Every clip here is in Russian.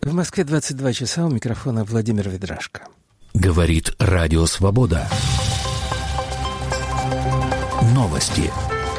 В Москве 22 часа, у микрофона Владимир Ведрашко. Говорит Радио Свобода. Новости.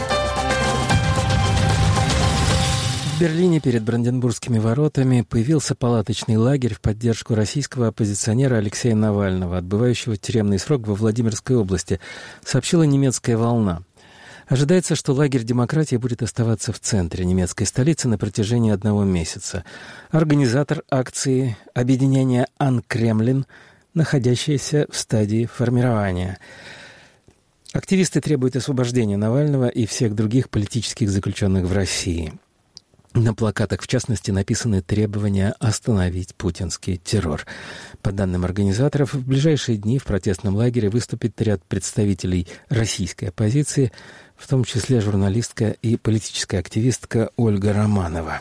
В Берлине перед Бранденбургскими воротами появился палаточный лагерь в поддержку российского оппозиционера Алексея Навального, отбывающего тюремный срок во Владимирской области, сообщила немецкая «Волна». Ожидается, что лагерь демократии будет оставаться в центре немецкой столицы на протяжении 1 месяца. Организатор акции – объединение «Ан-Кремлин», находящееся в стадии формирования. Активисты требуют освобождения Навального и всех других политических заключенных в России. На плакатах, в частности, написаны требования остановить путинский террор. По данным организаторов, в ближайшие дни в протестном лагере выступит ряд представителей российской оппозиции, в том числе журналистка и политическая активистка Ольга Романова.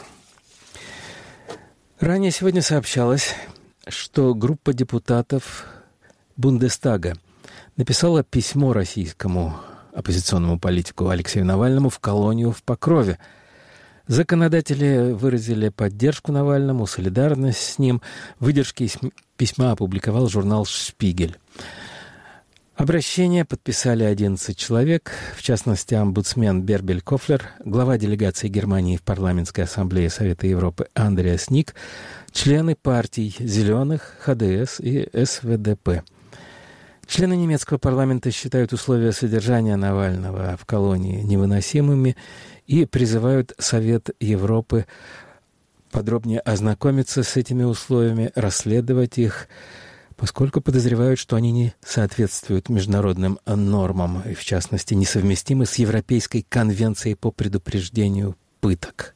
Ранее сегодня сообщалось, что группа депутатов Бундестага написала письмо российскому оппозиционному политику Алексею Навальному в колонию в Покрове. Законодатели выразили поддержку Навальному, солидарность с ним. Выдержки из письма опубликовал журнал «Шпигель». Обращение подписали 11 человек, в частности, омбудсмен Бербель Кофлер, глава делегации Германии в Парламентской ассамблее Совета Европы Андреас Ник, члены партий «Зеленых», ХДС и СВДП. Члены немецкого парламента считают условия содержания Навального в колонии невыносимыми и призывают Совет Европы подробнее ознакомиться с этими условиями, расследовать их, поскольку подозревают, что они не соответствуют международным нормам и, в частности, несовместимы с Европейской конвенцией по предупреждению пыток.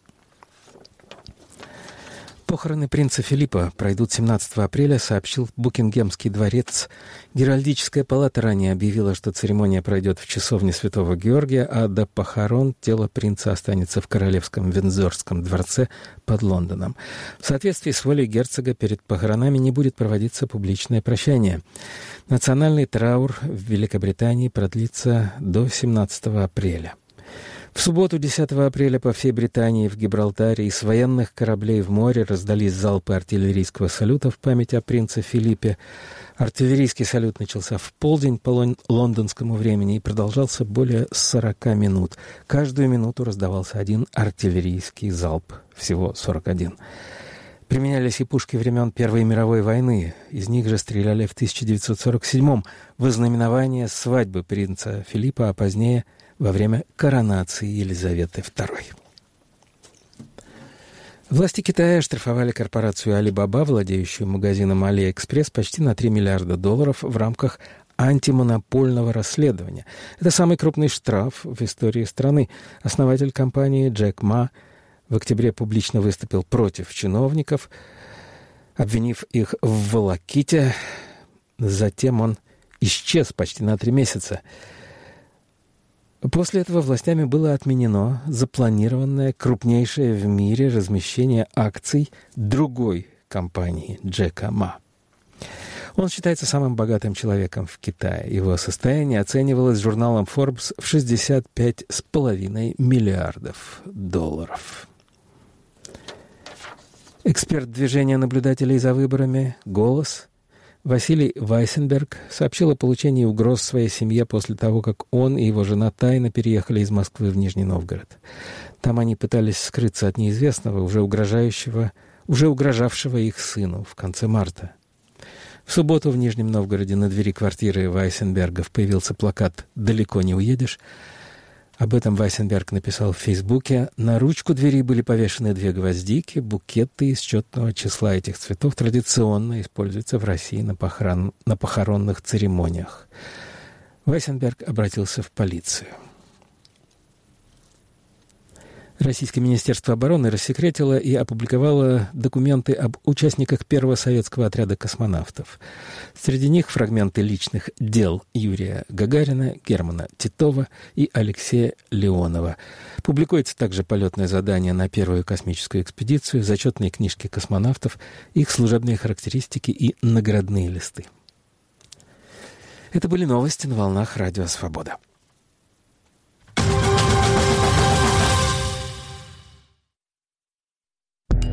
Похороны принца Филиппа пройдут 17 апреля, сообщил Букингемский дворец. Геральдическая палата ранее объявила, что церемония пройдет в часовне Святого Георгия, а до похорон тело принца останется в Королевском Виндзорском дворце под Лондоном. В соответствии с волей герцога перед похоронами не будет проводиться публичное прощание. Национальный траур в Великобритании продлится до 17 апреля. В субботу, 10 апреля, по всей Британии в Гибралтаре из военных кораблей в море раздались залпы артиллерийского салюта в память о принце Филиппе. Артиллерийский салют начался в полдень по лондонскому времени и продолжался более 40 минут. Каждую минуту раздавался один артиллерийский залп, всего 41. Применялись и пушки времен Первой мировой войны. Из них же стреляли в 1947-м в ознаменование свадьбы принца Филиппа, а позднее во время коронации Елизаветы II. Власти Китая оштрафовали корпорацию Alibaba, владеющую магазином AliExpress, почти на $3 миллиарда в рамках антимонопольного расследования. Это самый крупный штраф в истории страны. Основатель компании Джек Ма в октябре публично выступил против чиновников, обвинив их в волоките. Затем он исчез почти на 3 месяца. После этого властями было отменено запланированное крупнейшее в мире размещение акций другой компании Джека Ма. Он считается самым богатым человеком в Китае. Его состояние оценивалось журналом Forbes в $65,5 миллиардов. Эксперт движения наблюдателей за выборами «Голос» Василий Вайсенберг сообщил о получении угроз своей семье после того, как он и его жена тайно переехали из Москвы в Нижний Новгород. Там они пытались скрыться от неизвестного, уже угрожавшего их сыну в конце марта. В субботу в Нижнем Новгороде на двери квартиры Вайсенбергов появился плакат «Далеко не уедешь». Об этом Вайсенберг написал в Фейсбуке. На ручку двери были повешены 2 гвоздики. Букеты из четного числа этих цветов традиционно используются в России на похоронных церемониях. Вайсенберг обратился в полицию. Российское Министерство обороны рассекретило и опубликовало документы об участниках первого советского отряда космонавтов. Среди них фрагменты личных дел Юрия Гагарина, Германа Титова и Алексея Леонова. Публикуется также полетное задание на первую космическую экспедицию, зачетные книжки космонавтов, их служебные характеристики и наградные листы. Это были новости на волнах Радио Свобода.